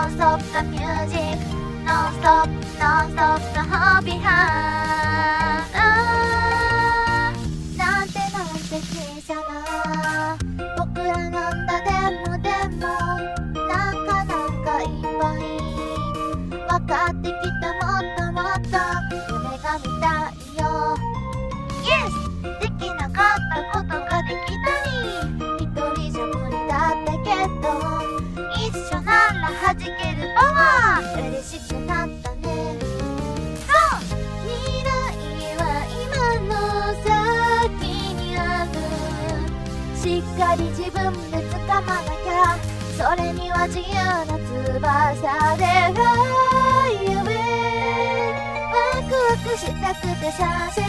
Don't stop the music, non stop, non stop the happy heart。 なんて小さな僕らなんだ。でもなんかいっぱい分かってきた。もっともっと夢が見たいよ。 Yes! できなかったことができたり、一人じゃ無理だったけど一緒なら弾けるパワー。嬉しくなったね。そう、未来は今の先にある。しっかり自分で掴まなきゃ。それには自由な翼で Fly away。 ワクワクしたくてさ